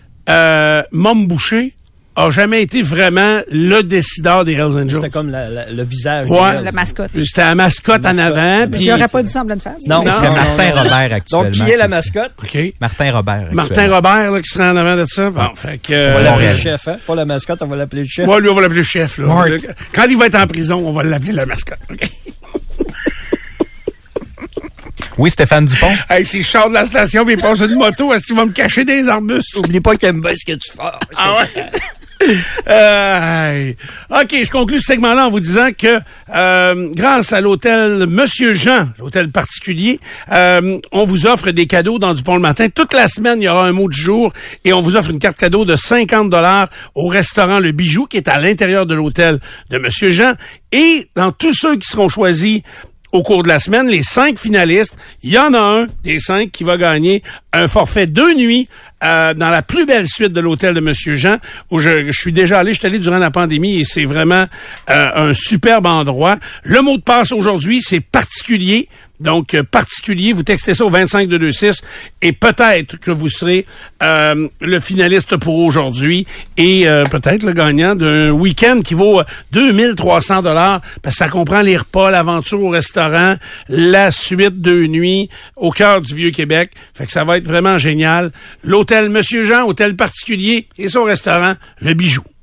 Mom Boucher a jamais été vraiment le décideur des Hells Angels. C'était comme le visage. Ouais. La mascotte. C'était la mascotte en avant. Puis j'aurais pas dû semblant de faire. Non, c'est Martin Robert actuellement. Donc, qui est la mascotte? OK. Martin Robert. Martin Robert, là, qui sera en avant de ça. Bon, fait que... On va l'appeler le chef, hein? Pas la mascotte, on va l'appeler le chef. Ouais, lui, on va l'appeler le chef, là. Quand il va être en prison, on va l'appeler la mascotte. OK. Oui, Stéphane Dupont. Hey, si je sors de la station et il passe une moto, est-ce qu'il va me cacher des arbustes? Oublie pas que t'aimes bien ce que tu fais. Ah ouais? OK, je conclue ce segment-là en vous disant que grâce à l'hôtel Monsieur Jean, l'hôtel particulier, on vous offre des cadeaux dans Dupont-le-Matin. Toute la semaine, il y aura un mot du jour et on vous offre une carte cadeau de 50 $ au restaurant Le Bijou qui est à l'intérieur de l'hôtel de Monsieur Jean. Et dans tous ceux qui seront choisis au cours de la semaine, les 5 finalistes, il y en a un des 5 qui va gagner un forfait 2 nuits dans la plus belle suite de l'hôtel de Monsieur Jean, où je suis déjà allé, je suis allé durant la pandémie et c'est vraiment un superbe endroit. Le mot de passe aujourd'hui, c'est particulier. Donc, particulier, vous textez ça au 25226 et peut-être que vous serez le finaliste pour aujourd'hui et peut-être le gagnant d'un week-end qui vaut 2300 $, parce que ça comprend les repas, l'aventure au restaurant, la suite 2 nuits au cœur du Vieux-Québec. Fait que ça va être vraiment génial. L'hôtel Monsieur Jean, hôtel particulier et son restaurant, Le Bijou.